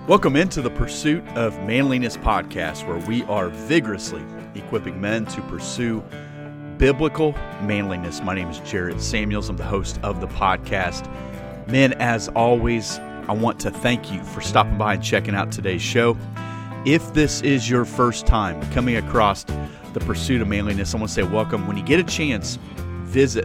Welcome into the Pursuit of Manliness podcast, where we are vigorously equipping men to pursue biblical manliness. My name is Jared Samuels. I'm the host of the podcast. Men, as always, I want to thank you for stopping by and checking out today's show. If this is your first time coming across the Pursuit of Manliness, I want to say welcome. When you get a chance, visit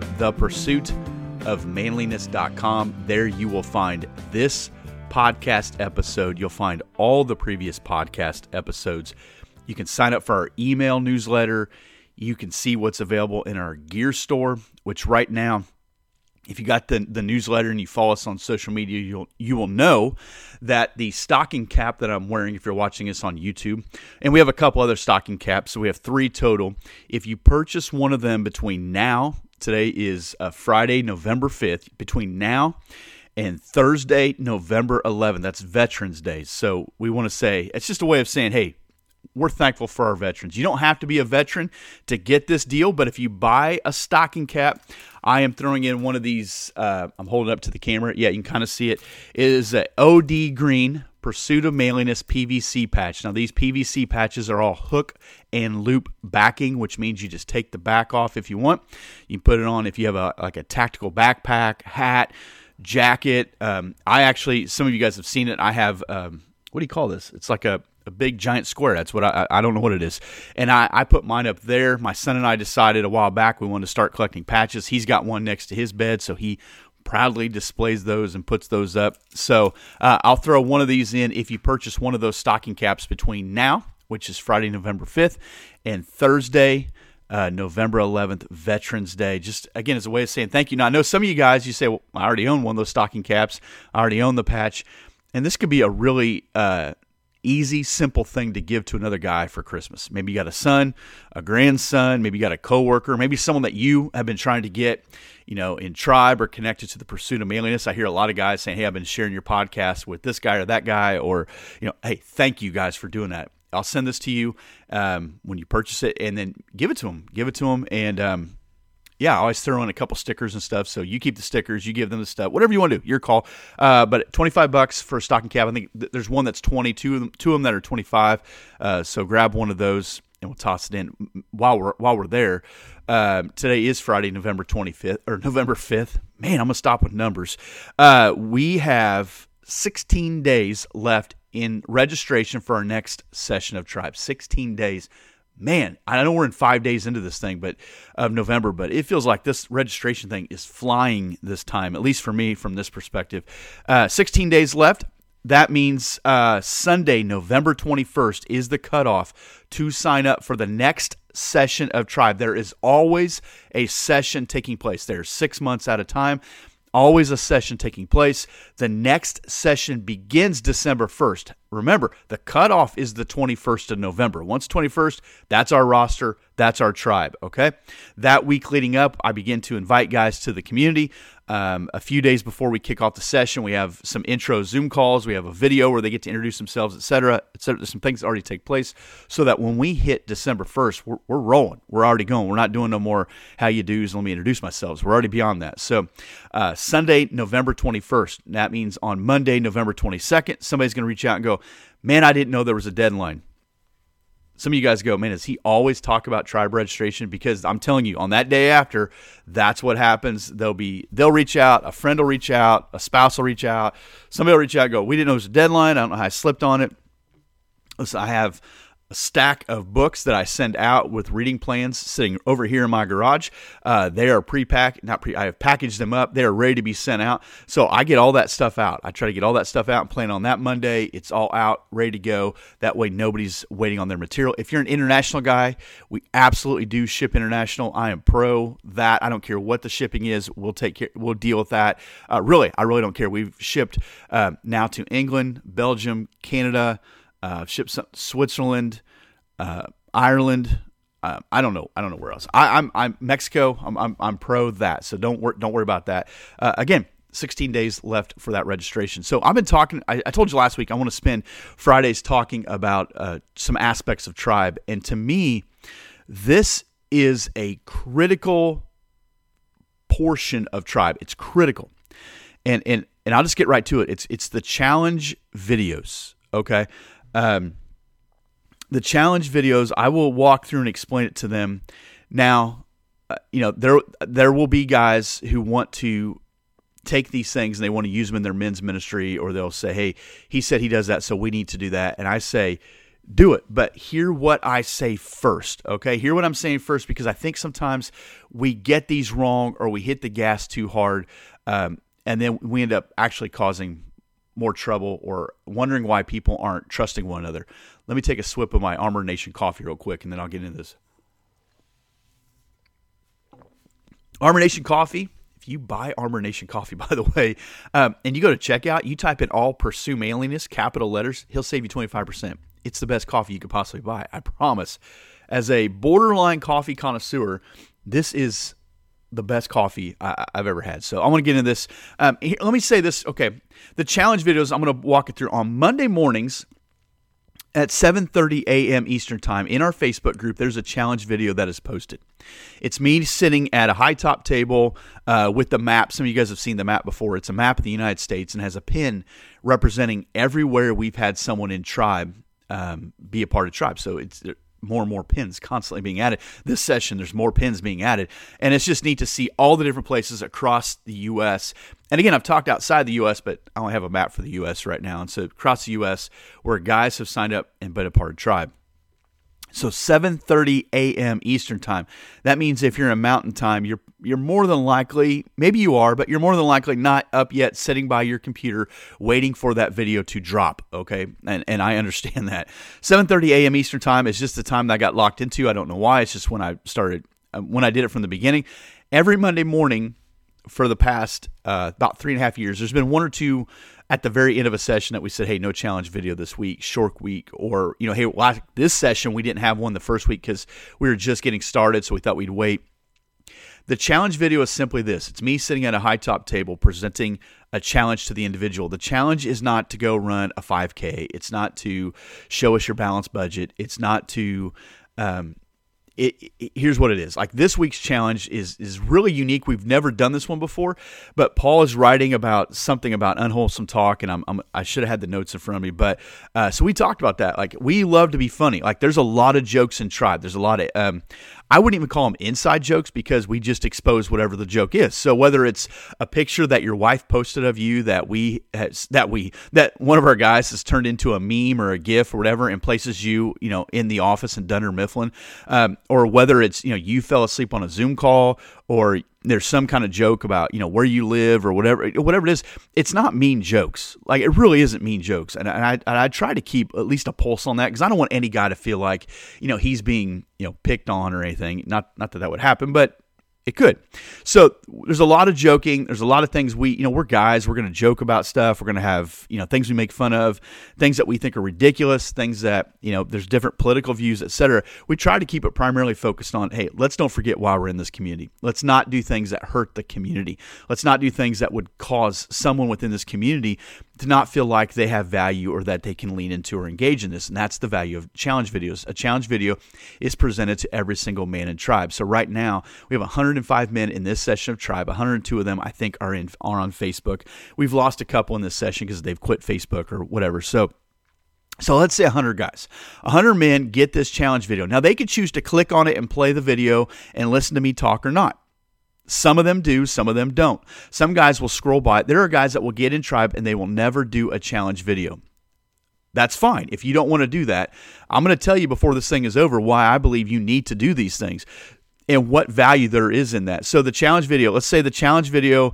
thepursuitofmanliness.com. There you will find this podcast episode. You'll find all the previous podcast episodes. You can sign up for our email newsletter. You can see what's available in our gear store, which right now, if you got the newsletter and you follow us on social media, you will know that the stocking cap that I'm wearing, if you're watching us on YouTube, and we have a couple other stocking caps, so we have 3 total. If you purchase one of them between now, today is Friday, November 5th, between now and Thursday, November 11th, that's Veterans Day. So we want to say, it's just a way of saying, hey, we're thankful for our veterans. You don't have to be a veteran to get this deal, but if you buy a stocking cap, I am throwing in one of these, I'm holding it up to the camera. Yeah, you can kind of see it. It is an OD Green Pursuit of Manliness PVC patch. Now, these PVC patches are all hook and loop backing, which means you just take the back off if you want. You can put it on if you have a tactical backpack, hat, jacket. I actually, some of you guys have seen it. I have, what do you call this? It's like a big giant square. That's what I don't know what it is. And I put mine up there. My son and I decided a while back we wanted to start collecting patches. He's got one next to his bed, so he proudly displays those and puts those up. So I'll throw one of these in if you purchase one of those stocking caps between now, which is Friday, November 5th, and Thursday, November 11th, Veterans Day. Just, again, as a way of saying thank you. Now, I know some of you guys, you say, well, I already own one of those stocking caps. I already own the patch. And this could be a really easy, simple thing to give to another guy for Christmas. Maybe you got a son, a grandson, maybe you got a coworker, maybe someone that you have been trying to get, in tribe or connected to the Pursuit of Manliness. I hear a lot of guys saying, hey, I've been sharing your podcast with this guy or that guy, or, hey, thank you guys for doing that. I'll send this to you when you purchase it, and then give it to them. And I always throw in a couple stickers and stuff. So you keep the stickers, you give them the stuff, whatever you want to do, your call. But $25 for a stocking cap. I think there's one that's 20, two of them that are 25. So grab one of those and we'll toss it in while we're there. Today is Friday, November 25th or November 5th. Man, I'm gonna stop with numbers. We have 16 days left in registration for our next session of Tribe. 16 days. Man, I know we're in 5 days into this thing, of November, but it feels like this registration thing is flying this time, at least for me from this perspective. 16 days left. That means Sunday, November 21st is the cutoff to sign up for the next session of Tribe. There is always a session taking place. There's 6 months at a time. Always a session taking place. The next session begins December 1st. Remember, the cutoff is the 21st of November. Once 21st, that's our roster. That's our tribe, okay? That week leading up, I begin to invite guys to the community. A few days before we kick off the session, we have some intro Zoom calls. We have a video where they get to introduce themselves, et cetera, et cetera. There's some things that already take place so that when we hit December 1st, we're rolling. We're already going. We're not doing no more how you do's, let me introduce myself. We're already beyond that. So Sunday, November 21st. That means on Monday, November 22nd, somebody's going to reach out and go, man, I didn't know there was a deadline. Some of you guys go, man, does he always talk about tribe registration? Because I'm telling you, on that day after, that's what happens. They'll reach out, a friend will reach out, a spouse will reach out, somebody will reach out and go, we didn't know there was a deadline. I don't know how I slipped on it. Listen, I have a stack of books that I send out with reading plans sitting over here in my garage. They are I have packaged them up. They are ready to be sent out. So I get all that stuff out. I try to get all that stuff out and plan on that Monday. It's all out, ready to go. That way nobody's waiting on their material. If you're an international guy, we absolutely do ship international. I am pro that. I don't care what the shipping is. We'll deal with that. I really don't care. We've shipped now to England, Belgium, Canada, shipped some, Switzerland, Ireland. I don't know where else. I'm Mexico. I'm pro that. So don't worry about that. Again, 16 days left for that registration. So I've been talking. I told you last week I want to spend Fridays talking about some aspects of tribe, and to me, this is a critical portion of tribe. It's critical, and I'll just get right to it. It's the challenge videos. okay? The challenge videos, I will walk through and explain it to them. Now, there will be guys who want to take these things and they want to use them in their men's ministry, or they'll say, hey, he said he does that, so we need to do that. And I say, do it, but hear what I say first, okay? Hear what I'm saying first, because I think sometimes we get these wrong or we hit the gas too hard, and then we end up actually causing more trouble or wondering why people aren't trusting one another. Let me take a sip of my Armor Nation coffee real quick, and then I'll get into this. Armor Nation coffee. If you buy Armor Nation coffee, by the way, and you go to checkout, you type in all pursue manliness, capital letters, he'll save you 25%. It's the best coffee you could possibly buy, I promise. As a borderline coffee connoisseur, this is the best coffee I've ever had. So I want to get into this. Let me say this. Okay, the challenge videos, I'm going to walk it through on Monday mornings at 7:30 a.m. Eastern Time. In our Facebook group, there's a challenge video that is posted. It's me sitting at a high top table with the map. Some of you guys have seen the map before. It's a map of the United States and has a pin representing everywhere we've had someone in tribe be a part of tribe. So it's more and more pins constantly being added. This session, there's more pins being added. And it's just neat to see all the different places across the U.S. And again, I've talked outside the U.S., but I only have a map for the U.S. right now. And so across the U.S. where guys have signed up and been a part of tribe. So 7:30 a.m. Eastern Time. That means if you're in Mountain Time, you're more than likely, maybe you are, but you're more than likely not up yet, sitting by your computer waiting for that video to drop, okay? And I understand that. 7:30 a.m. Eastern Time is just the time that I got locked into. I don't know why. It's just when I started, when I did it from the beginning. Every Monday morning for the past about 3.5 years, there's been one or two at the very end of a session that we said, hey, no challenge video this week, short week, or, hey, this session we didn't have one the first week because we were just getting started, so we thought we'd wait. The challenge video is simply this. It's me sitting at a high top table presenting a challenge to the individual. The challenge is not to go run a 5K. It's not to show us your balanced budget. It's not to here's what it is. Like, this week's challenge is really unique. We've never done this one before, but Paul is writing about something about unwholesome talk, and I should have had the notes in front of me, but so we talked about that. Like, we love to be funny. Like, there's a lot of jokes in Tribe. There's a lot of I wouldn't even call them inside jokes because we just expose whatever the joke is. So whether it's a picture that your wife posted of you that one of our guys has turned into a meme or a GIF or whatever and places you, in the office in Dunder Mifflin, or whether it's, you fell asleep on a Zoom call, or there's some kind of joke about, where you live or whatever it is. It's not mean jokes. Like, it really isn't mean jokes. And I try to keep at least a pulse on that, because I don't want any guy to feel like, he's being, picked on or anything. Not that would happen, but it could. So there's a lot of joking. There's a lot of things we're guys. We're going to joke about stuff. We're going to have, things we make fun of, things that we think are ridiculous, things that, there's different political views, etc. We try to keep it primarily focused on, hey, let's don't forget why we're in this community. Let's not do things that hurt the community. Let's not do things that would cause someone within this community to not feel like they have value or that they can lean into or engage in this. And that's the value of challenge videos. A challenge video is presented to every single man in Tribe. So right now, we have 105 men in this session of Tribe. 102 of them, I think, are on Facebook. We've lost a couple in this session because they've quit Facebook or whatever. So let's say 100 guys. 100 men get this challenge video. Now, they could choose to click on it and play the video and listen to me talk or not. Some of them do, some of them don't. Some guys will scroll by it. There are guys that will get in Tribe and they will never do a challenge video. That's fine. If you don't want to do that, I'm going to tell you before this thing is over why I believe you need to do these things and what value there is in that. So the challenge video, let's say the challenge video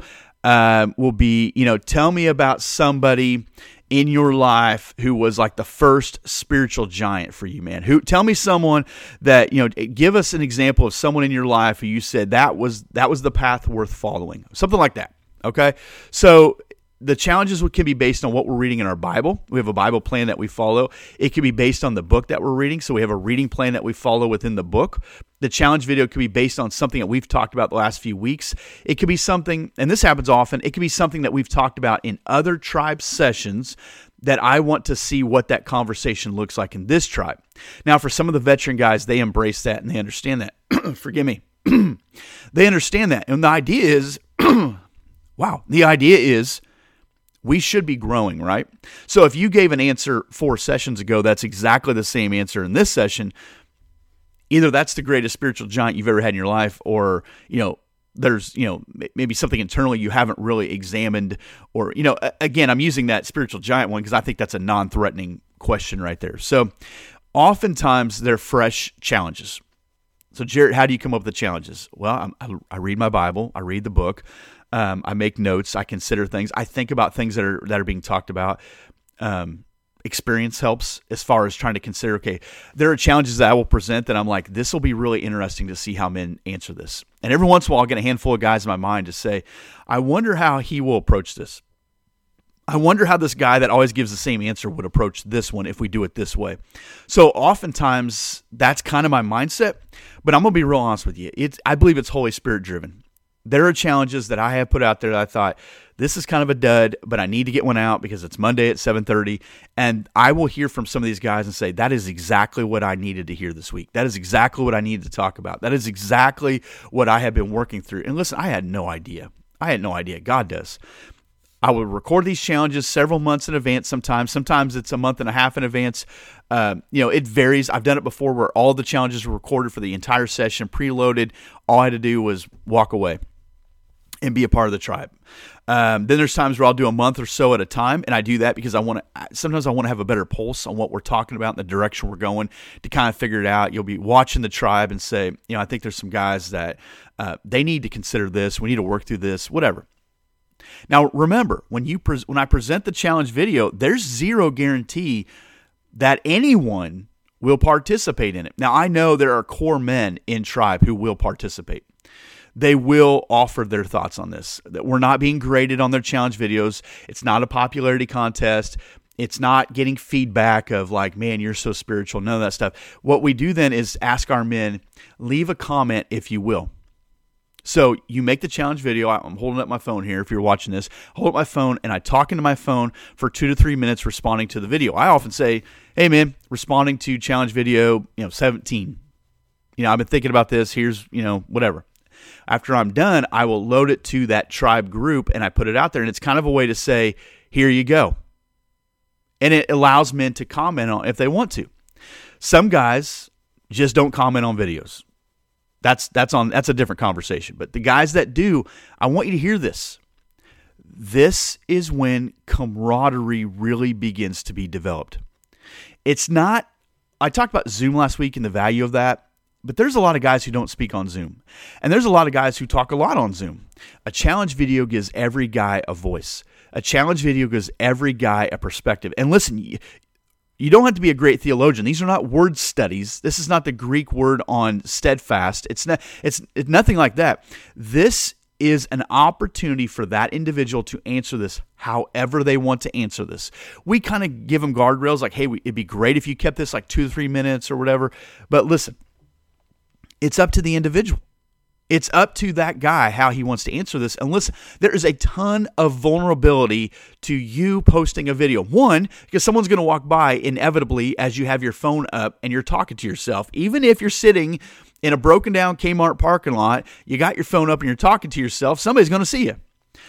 will be, tell me about somebody in your life who was like the first spiritual giant for you, man. Tell me someone that, give us an example of someone in your life who you said that was the path worth following. Something like that. Okay. So the challenges can be based on what we're reading in our Bible. We have a Bible plan that we follow. It can be based on the book that we're reading. So we have a reading plan that we follow within the book. The challenge video could be based on something that we've talked about the last few weeks. It could be something, and this happens often, it could be something that we've talked about in other tribe sessions that I want to see what that conversation looks like in this tribe. Now, for some of the veteran guys, they embrace that and they understand that. Forgive me. They understand that. And the idea is, the idea is, We should be growing, right? So if you gave an answer 4 sessions ago, that's exactly the same answer in this session. Either that's the greatest spiritual giant you've ever had in your life, or, there's, maybe something internally you haven't really examined, or, again, I'm using that spiritual giant one because I think that's a non-threatening question right there. So oftentimes they're fresh challenges. So Jarrett, how do you come up with the challenges? Well, I read my Bible, I read the book, I make notes, I consider things, I think about things that are being talked about. Experience helps as far as trying to consider, okay, there are challenges that I will present that I'm like, this will be really interesting to see how men answer this. And every once in a while, I'll get a handful of guys in my mind to say, I wonder how he will approach this. I wonder how this guy that always gives the same answer would approach this one if we do it this way. So oftentimes, that's kind of my mindset, but I'm going to be real honest with you. I believe it's Holy Spirit driven. There are challenges that I have put out there that I thought, this is kind of a dud, but I need to get one out because it's Monday at 7:30, and I will hear from some of these guys and say, that is exactly what I needed to hear this week. That is exactly what I needed to talk about. That is exactly what I have been working through. And listen, I had no idea. God does. I will record these challenges several months in advance sometimes. Sometimes it's a month and a half in advance. It varies. I've done it before where all the challenges were recorded for the entire session, preloaded. All I had to do was walk away and be a part of the tribe. Then there's times where I'll do a month or so at a time, and I do that because sometimes I want to have a better pulse on what we're talking about and the direction we're going to kind of figure it out. You'll be watching the tribe and say, I think there's some guys that they need to consider this. We need to work through this, whatever. Now, remember, when I present the challenge video, there's zero guarantee that anyone will participate in it. Now, I know there are core men in tribe who will participate. They will offer their thoughts on this. That we're not being graded on their challenge videos. It's not a popularity contest. It's not getting feedback of like, man, you're so spiritual, none of that stuff. What we do then is ask our men, leave a comment if you will. So you make the challenge video. I'm holding up my phone here. If you're watching this, hold up my phone and I talk into my phone for 2 to 3 minutes responding to the video. I often say, hey man, responding to challenge video, 17. I've been thinking about this. Here's, whatever. After I'm done, I will load it to that tribe group and I put it out there. And it's kind of a way to say, here you go. And it allows men to comment on if they want to. Some guys just don't comment on videos. That's a different conversation. But the guys that do, I want you to hear this. This is when camaraderie really begins to be developed. It's not, I talked about Zoom last week and the value of that, but there's a lot of guys who don't speak on Zoom. And there's a lot of guys who talk a lot on Zoom. A challenge video gives every guy a voice. A challenge video gives every guy a perspective. And listen, you don't have to be a great theologian. These are not word studies. This is not the Greek word on steadfast. It's nothing like that. This is an opportunity for that individual to answer this however they want to answer this. We kind of give them guardrails like, hey, it'd be great if you kept this like 2 to 3 minutes or whatever. But listen, it's up to the individual. It's up to that guy how he wants to answer this. And listen, there is a ton of vulnerability to you posting a video. One, because someone's going to walk by inevitably as you have your phone up and you're talking to yourself. Even if you're sitting in a broken down Kmart parking lot, you got your phone up and you're talking to yourself, somebody's going to see you.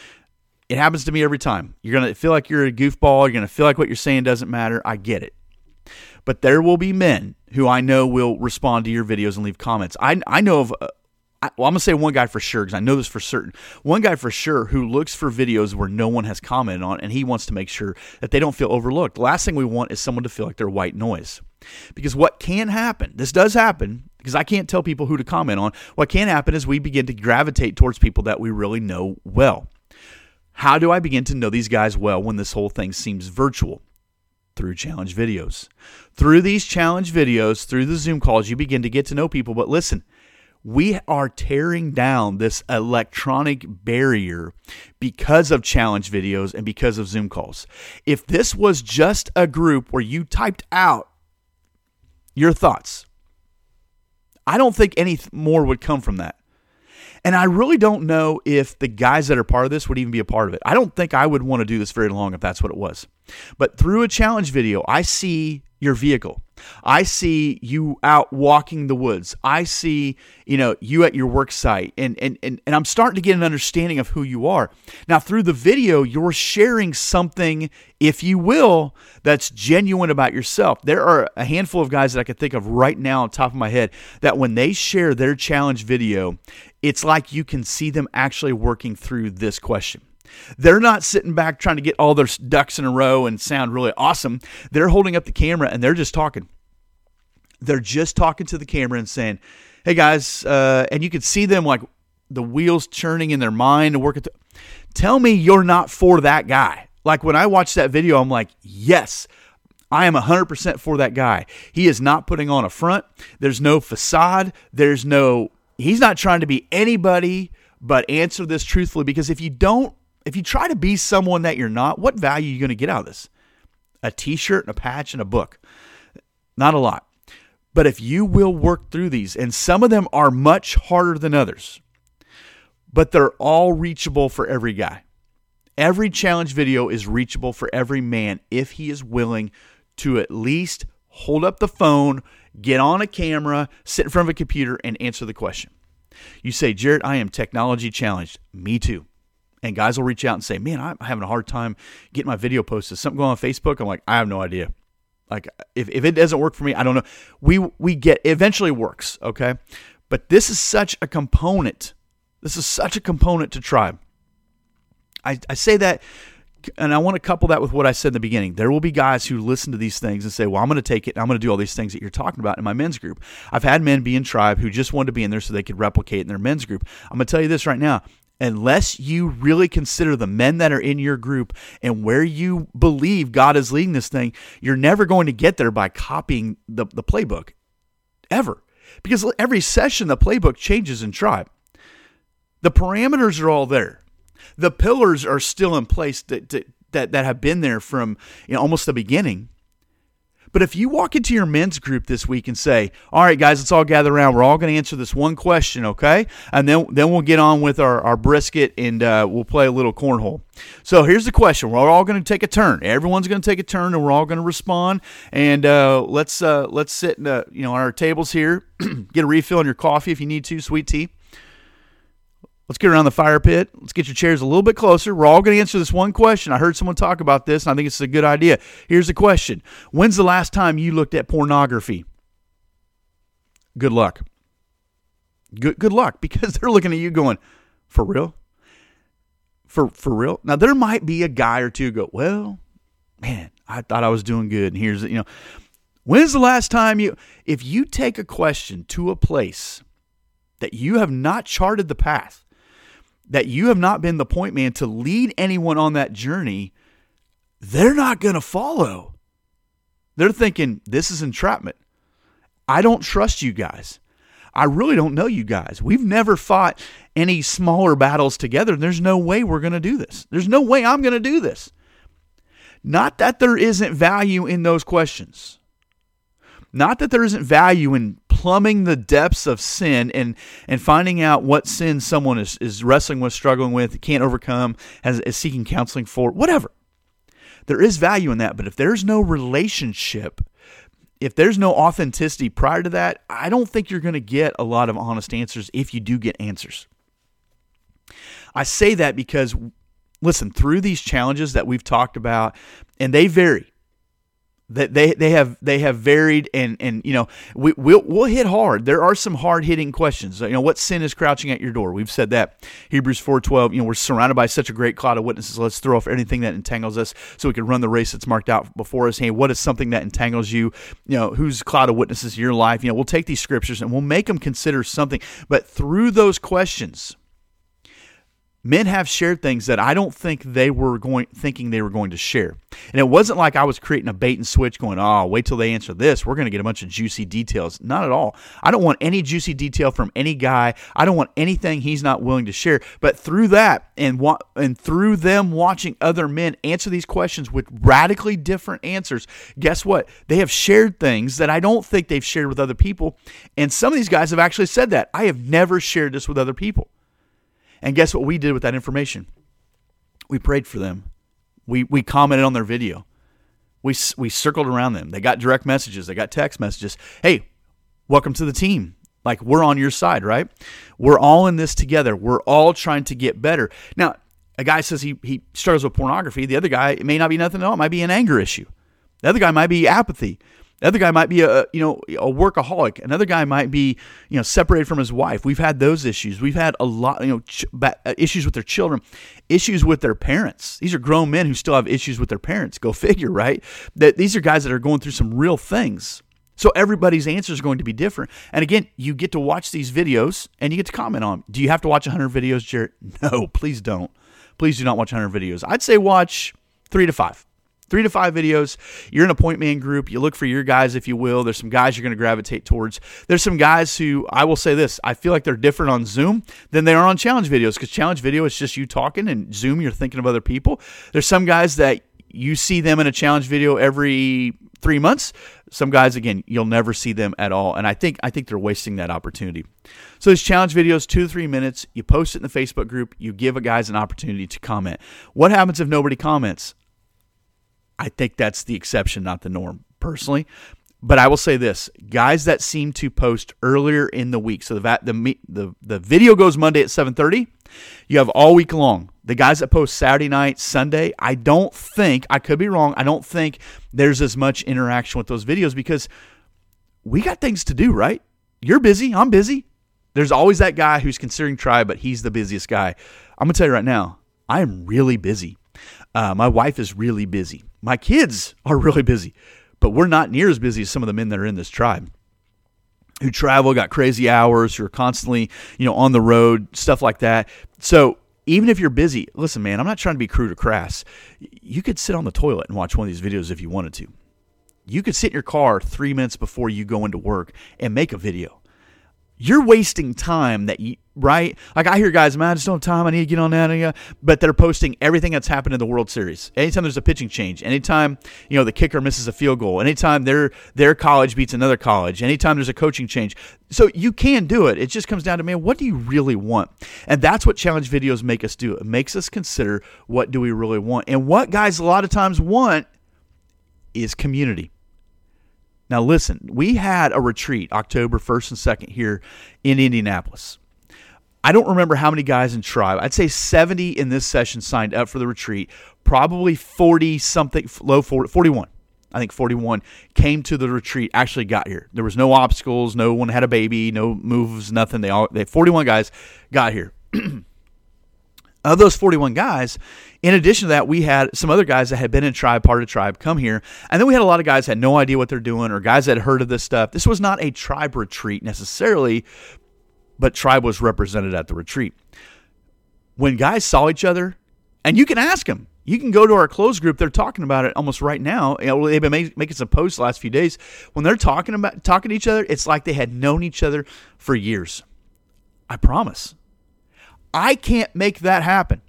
It happens to me every time. You're going to feel like you're a goofball. You're going to feel like what you're saying doesn't matter. I get it. But there will be men who I know will respond to your videos and leave comments. I know of... I'm going to say one guy for sure because I know this for certain. One guy for sure who looks for videos where no one has commented on, and he wants to make sure that they don't feel overlooked. The last thing we want is someone to feel like they're white noise. Because what can happen, this does happen, because I can't tell people who to comment on, what can happen is we begin to gravitate towards people that we really know well. How do I begin to know these guys well when this whole thing seems virtual? Through challenge videos. Through these challenge videos, through the Zoom calls, you begin to get to know people. But listen, we are tearing down this electronic barrier because of challenge videos and because of Zoom calls. If this was just a group where you typed out your thoughts, I don't think any more would come from that. And I really don't know if the guys that are part of this would even be a part of it. I don't think I would want to do this very long if that's what it was. But through a challenge video, I see your vehicle. I see you out walking the woods. I see, you at your work site, and I'm starting to get an understanding of who you are. Now, through the video, you're sharing something, if you will, that's genuine about yourself. There are a handful of guys that I can think of right now on top of my head that when they share their challenge video, it's like you can see them actually working through this question. They're not sitting back trying to get all their ducks in a row and sound really awesome. They're holding up the camera and they're just talking. They're just talking to the camera and saying, hey guys, and you can see them like the wheels churning in their mind and working. Tell me you're not for that guy. Like when I watch that video, I'm like, yes, I am 100% for that guy. He is not putting on a front. There's no facade. He's not trying to be anybody but answer this truthfully, because if you try to be someone that you're not, what value are you going to get out of this? A t-shirt and a patch and a book. Not a lot. But if you will work through these, and some of them are much harder than others, but they're all reachable for every guy. Every challenge video is reachable for every man if he is willing to at least hold up the phone, get on a camera, sit in front of a computer, and answer the question. You say, Jared, I am technology challenged. Me too. And guys will reach out and say, man, I'm having a hard time getting my video posted. Something going on Facebook? I'm like, I have no idea. Like, if it doesn't work for me, I don't know. We get, it eventually works, okay? But this is such a component. This is such a component to Tribe. I say that, and I want to couple that with what I said in the beginning. There will be guys who listen to these things and say, well, I'm going to take it, and I'm going to do all these things that you're talking about in my men's group. I've had men be in Tribe who just wanted to be in there so they could replicate in their men's group. I'm going to tell you this right now. Unless you really consider the men that are in your group and where you believe God is leading this thing, you're never going to get there by copying the playbook, ever. Because every session, the playbook changes in Tribe. The parameters are all there. The pillars are still in place that have been there from almost the beginning. But if you walk into your men's group this week and say, all right, guys, let's all gather around. We're all going to answer this one question, okay? And then we'll get on with our brisket and we'll play a little cornhole. So here's the question. We're all going to take a turn. Everyone's going to take a turn, and we're all going to respond. And let's sit on our tables here. Get a refill on your coffee if you need to, sweet tea. Let's get around the fire pit. Let's get your chairs a little bit closer. We're all going to answer this one question. I heard someone talk about this, and I think it's a good idea. Here's the question. When's the last time you looked at pornography? Good luck. Good luck, because they're looking at you going, for real? For real? Now, there might be a guy or two go, well, man, I thought I was doing good, and here's, when's the last time if you take a question to a place that you have not charted the path, that you have not been the point man to lead anyone on that journey, they're not going to follow. They're thinking, this is entrapment. I don't trust you guys. I really don't know you guys. We've never fought any smaller battles together. There's no way we're going to do this. There's no way I'm going to do this. Not that there isn't value in those questions. Not that there isn't value in plumbing the depths of sin and finding out what sin someone is wrestling with, struggling with, can't overcome, is seeking counseling for, whatever. There is value in that, but if there's no relationship, if there's no authenticity prior to that, I don't think you're going to get a lot of honest answers if you do get answers. I say that because, listen, through these challenges that we've talked about, and they vary. That they have varied, and we'll hit hard. There are some hard hitting questions. What sin is crouching at your door? We've said that. Hebrews 4:12. We're surrounded by such a great cloud of witnesses. Let's throw off anything that entangles us, so we can run the race that's marked out before us. Hey, what is something that entangles you? Whose cloud of witnesses in your life? We'll take these scriptures and we'll make them consider something. But through those questions, men have shared things that I don't think they were thinking they were going to share. And it wasn't like I was creating a bait and switch going, wait till they answer this. We're going to get a bunch of juicy details. Not at all. I don't want any juicy detail from any guy. I don't want anything he's not willing to share. But through that and through them watching other men answer these questions with radically different answers, guess what? They have shared things that I don't think they've shared with other people. And some of these guys have actually said that. I have never shared this with other people. And guess what we did with that information? We prayed for them. We commented on their video. We circled around them. They got direct messages. They got text messages. Hey, welcome to the team. Like, we're on your side, right? We're all in this together. We're all trying to get better. Now, a guy says he struggles with pornography. The other guy, it may not be nothing at all. It might be an anger issue. The other guy might be apathy. The other guy might be a workaholic. Another guy might be, separated from his wife. We've had those issues. We've had a lot, issues with their children, issues with their parents. These are grown men who still have issues with their parents. Go figure, right? That these are guys that are going through some real things. So everybody's answer is going to be different. And again, you get to watch these videos and you get to comment on them. Do you have to watch 100 videos, Jarrett? No, please don't. Please do not watch 100 videos. I'd say watch 3 to 5. 3 to 5 videos. You're in a point man group. You look for your guys, if you will. There's some guys you're going to gravitate towards. There's some guys who, I will say this, I feel like they're different on Zoom than they are on challenge videos, because challenge video is just you talking, and Zoom, you're thinking of other people. There's some guys that you see them in a challenge video every 3 months. Some guys, again, you'll never see them at all, and I think they're wasting that opportunity. So these challenge videos, 2 to 3 minutes, you post it in the Facebook group, you give a guys an opportunity to comment. What happens if nobody comments? I think that's the exception, not the norm, personally. But I will say this, guys that seem to post earlier in the week, so the video goes Monday at 7:30, you have all week long. The guys that post Saturday night, Sunday, I don't think, I could be wrong, I don't think there's as much interaction with those videos, because we got things to do, right? You're busy, I'm busy. There's always that guy who's considering Tribe, but he's the busiest guy. I'm going to tell you right now, I am really busy. My wife is really busy. My kids are really busy, but we're not near as busy as some of the men that are in this tribe, who travel, got crazy hours, who are constantly, on the road, stuff like that. So even if you're busy, listen, man, I'm not trying to be crude or crass. You could sit on the toilet and watch one of these videos if you wanted to. You could sit in your car 3 minutes before you go into work and make a video. You're wasting time right? Like, I hear guys, man, I just don't have time. I need to get on that. But they're posting everything that's happened in the World Series. Anytime there's a pitching change, anytime, the kicker misses a field goal, anytime their college beats another college, anytime there's a coaching change. So you can do it. It just comes down to, man, what do you really want? And that's what challenge videos make us do. It makes us consider, what do we really want? And what guys a lot of times want is community. Now, listen, we had a retreat October 1st and 2nd here in Indianapolis. I don't remember how many guys in Tribe. I'd say 70 in this session signed up for the retreat. Probably 40-something, low 40, 41. I think 41 came to the retreat, actually got here. There was no obstacles. No one had a baby, no moves, nothing. 41 guys got here. Of those 41 guys, in addition to that, we had some other guys that had been in Tribe, part of Tribe, come here. And then we had a lot of guys that had no idea what they're doing, or guys that had heard of this stuff. This was not a Tribe retreat necessarily, but Tribe was represented at the retreat. When guys saw each other, and you can ask them. You can go to our closed group. They're talking about it almost right now. They've been making some posts the last few days. When they're talking to each other, it's like they had known each other for years. I promise. I can't make that happen.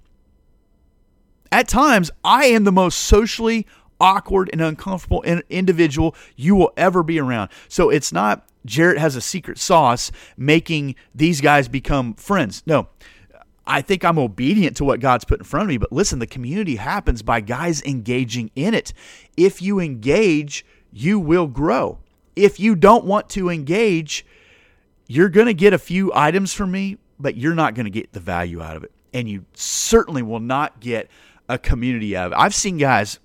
At times, I am the most socially awkward and uncomfortable individual you will ever be around. So it's not Jarrett has a secret sauce making these guys become friends. No, I think I'm obedient to what God's put in front of me. But listen, the community happens by guys engaging in it. If you engage, you will grow. If you don't want to engage, you're going to get a few items from me, but you're not going to get the value out of it. And you certainly will not get a community out of it. I've seen guys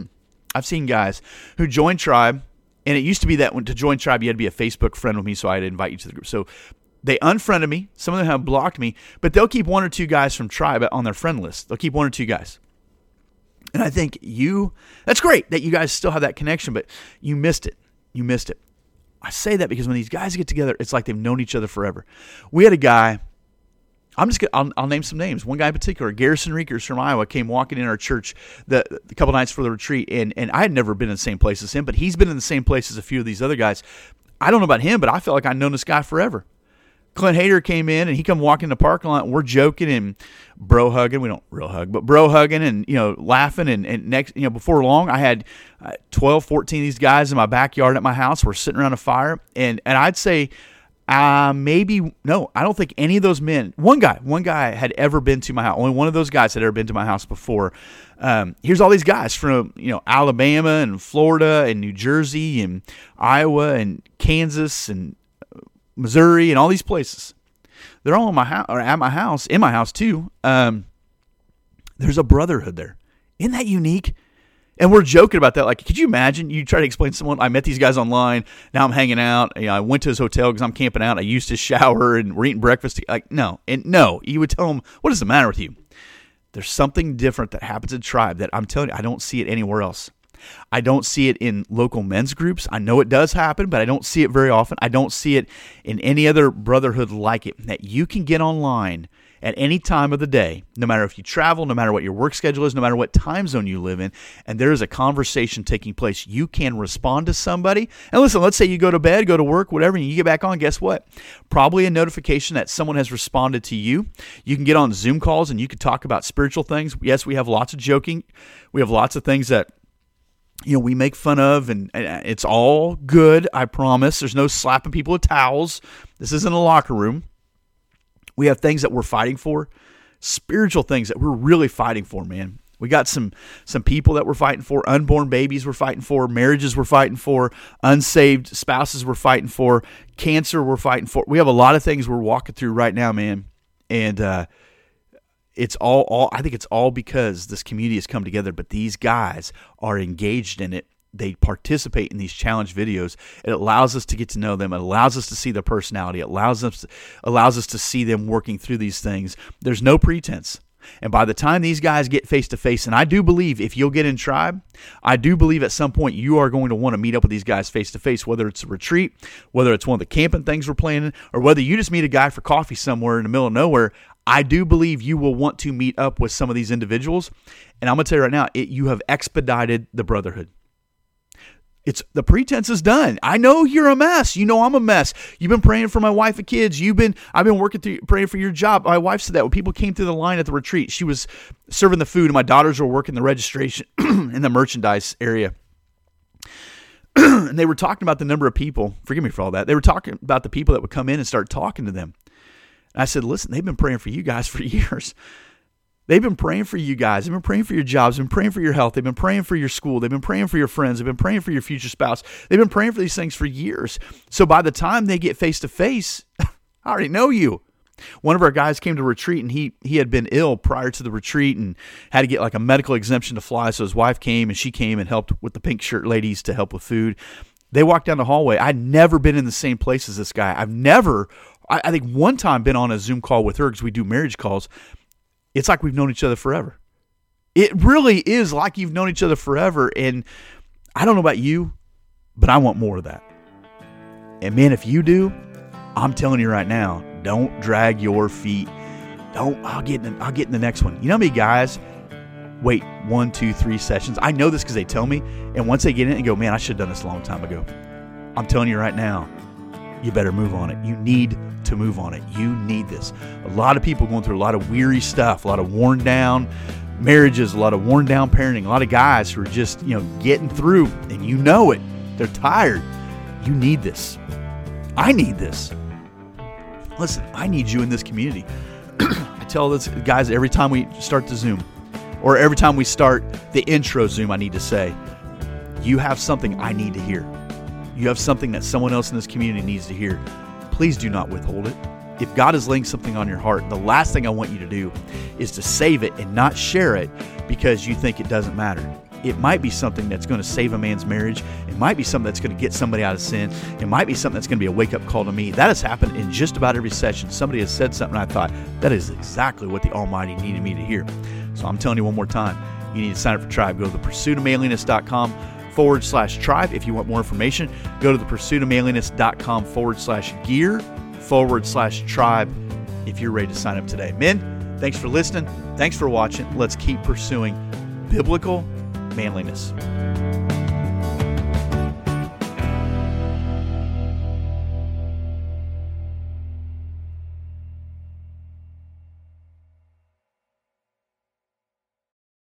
who joined Tribe, and it used to be that to join Tribe, you had to be a Facebook friend with me, so I had to invite you to the group. So they unfriended me. Some of them have blocked me, but they'll keep 1 or 2 guys from Tribe on their friend list. They'll keep 1 or 2 guys. And I think that's great that you guys still have that connection, but you missed it. You missed it. I say that because when these guys get together, it's like they've known each other forever. We had a guy, I'll name some names. One guy in particular, Garrison Reekers from Iowa, came walking in our church the couple nights for the retreat, and I had never been in the same place as him, but he's been in the same place as a few of these other guys. I don't know about him, but I felt like I'd known this guy forever. Clint Hayter came in, and he come walking in the parking lot, and we're joking and bro hugging. We don't real hug, but bro hugging and, laughing. And next, before long, I had 12, 14 of these guys in my backyard at my house. We're sitting around a fire. And I'd say I don't think any of those men, one guy had ever been to my house. Only one of those guys had ever been to my house before. Here's all these guys from, Alabama and Florida and New Jersey and Iowa and Kansas and Missouri and all these places. They're all in my house, or at my house, in my house too. There's a brotherhood there. Isn't that unique? And we're joking about that. Like, could you imagine? You try to explain to someone, I met these guys online. Now I'm hanging out. I went to his hotel because I'm camping out. I used his shower and we're eating breakfast. Like, no. And no, you would tell them, what is the matter with you? There's something different that happens in Tribe that I'm telling you, I don't see it anywhere else. I don't see it in local men's groups. I know it does happen, but I don't see it very often. I don't see it in any other brotherhood like it, that you can get online at any time of the day, no matter if you travel, no matter what your work schedule is, no matter what time zone you live in, and there is a conversation taking place. You can respond to somebody. And listen, let's say you go to bed, go to work, whatever, and you get back on, guess what? Probably a notification that someone has responded to you. You can get on Zoom calls and you can talk about spiritual things. Yes, we have lots of joking. We have lots of things that we make fun of, and it's all good, I promise. There's no slapping people with towels. This isn't a locker room. We have things that we're fighting for, spiritual things that we're really fighting for, man. We got some people that we're fighting for, unborn babies we're fighting for, marriages we're fighting for, unsaved spouses we're fighting for, cancer we're fighting for. We have a lot of things we're walking through right now, man. And it's all I think it's all because this community has come together, but these guys are engaged in it. They participate in these challenge videos. It allows us to get to know them. It allows us to see their personality. It allows us to see them working through these things. There's no pretense. And by the time these guys get face to face, and I do believe if you'll get in Tribe, I do believe at some point you are going to want to meet up with these guys face to face, whether it's a retreat, whether it's one of the camping things we're planning, or whether you just meet a guy for coffee somewhere in the middle of nowhere. I do believe you will want to meet up with some of these individuals. And I'm going to tell you right now, you have expedited the brotherhood. It's the pretense is done. I know you're a mess. You know I'm a mess. You've been praying for my wife and kids. I've been working through praying for your job. My wife said that when people came through the line at the retreat, she was serving the food, and my daughters were working the registration in the merchandise area. And they were talking about the number of people. Forgive me for all that. They were talking about the people that would come in and start talking to them. And I said, listen, they've been praying for you guys for years. They've been praying for you guys. They've been praying for your jobs. They've been praying for your health. They've been praying for your school. They've been praying for your friends. They've been praying for your future spouse. They've been praying for these things for years. So by the time they get face to face, I already know you. One of our guys came to retreat, and he had been ill prior to the retreat and had to get like a medical exemption to fly. So his wife came, and she came and helped with the pink shirt ladies to help with food. They walked down the hallway. I'd never been in the same place as this guy. I think one time been on a Zoom call with her because we do marriage calls. It's like we've known each other forever. It really is like you've known each other forever. And I don't know about you, but I want more of that. And man, if you do, I'm telling you right now, don't drag your feet. I'll get in the next one. You know how many guys wait 1, 2, 3 sessions? I know this because they tell me. And once they get in and go, man, I should have done this a long time ago. I'm telling you right now, you better move on it. You need to move on it. You need this. A lot of people going through a lot of weary stuff, a lot of worn down marriages, a lot of worn down parenting, a lot of guys who are just, getting through, and you know it. They're tired. You need this. I need this. Listen, I need you in this community. I tell this guys every time we start the Zoom, or every time we start the intro Zoom, I need to say, you have something I need to hear. You have something that someone else in this community needs to hear. Please do not withhold it. If God is laying something on your heart, the last thing I want you to do is to save it and not share it because you think it doesn't matter. It might be something that's going to save a man's marriage. It might be something that's going to get somebody out of sin. It might be something that's going to be a wake-up call to me. That has happened in just about every session. Somebody has said something, and I thought, that is exactly what the Almighty needed me to hear. So I'm telling you one more time, you need to sign up for Tribe. Go to thepursuitofmanliness.com/tribe. If you want more information, go to thepursuitofmanliness.com/gear/tribe if you're ready to sign up today. Men, thanks for listening. Thanks for watching. Let's keep pursuing biblical manliness.